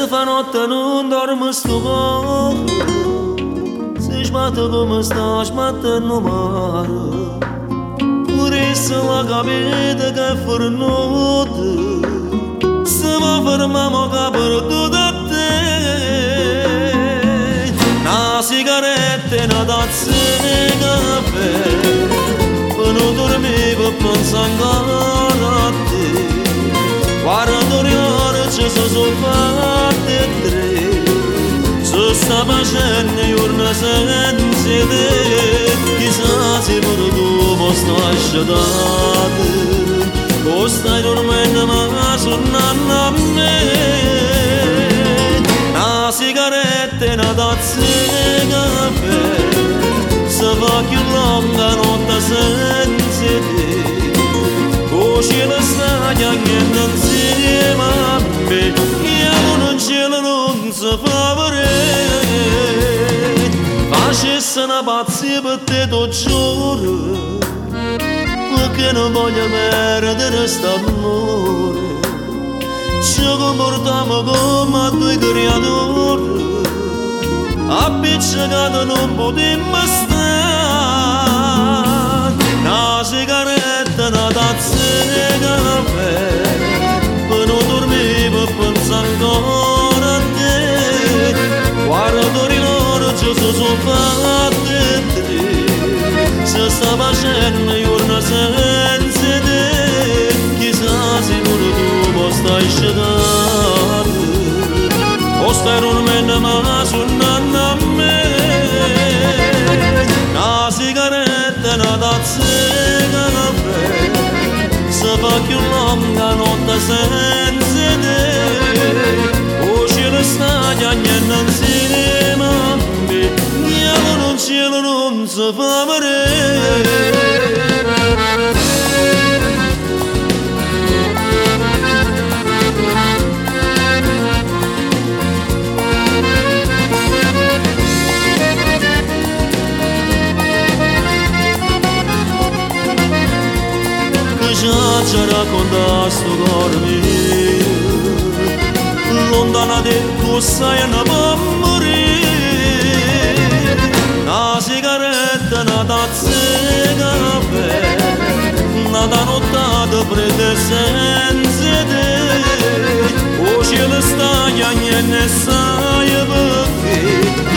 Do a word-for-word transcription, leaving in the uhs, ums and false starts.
fa notte non dormo sto cuore, se sbatte come sta, sbatte non mare. Pure se la capite che fuori notte, se mi fermiamo che perdo da te. Una sigaretta e una tazza di caffè, per non dormire, per pensare ancora a te. Guarda le ore ci sono fatte tre, se sta facendo giorni senza te. Chissà se pure tu mi stai asciugando, o stai dormendo ma suonando a me. Una sigaretta e una tazza di caffè, se fa più lunga notte senza te. O cielo sta piangendo insieme a me, io non cielo non si fa vedere. Facesse una pazzia per te, ti giuro, perché non voglio perdere st'amore. Ci comportiamo come due creatori, appiccicati non potremmo stare. Una sigaretta, una tazza di caffè, per non dormire, per pensare ancora a te. Guarda le ore ci sono fatte tre, se sta facendo giorni senza te. Chissà se pure tu mi stai asciugando, o stai dormendo ma suonando a me. Una sigaretta, una tazza di caffè, se fa più lunga notte senza te. O cielo sta piangendo insieme a me, io non cielo non si fa vedere. Già ci racconta sto cuore mio, lontana te tu sai non può morire. Una sigaretta, una tazza di caffè, una nottata prete senza te. O cielo sta piangendo e sai perché,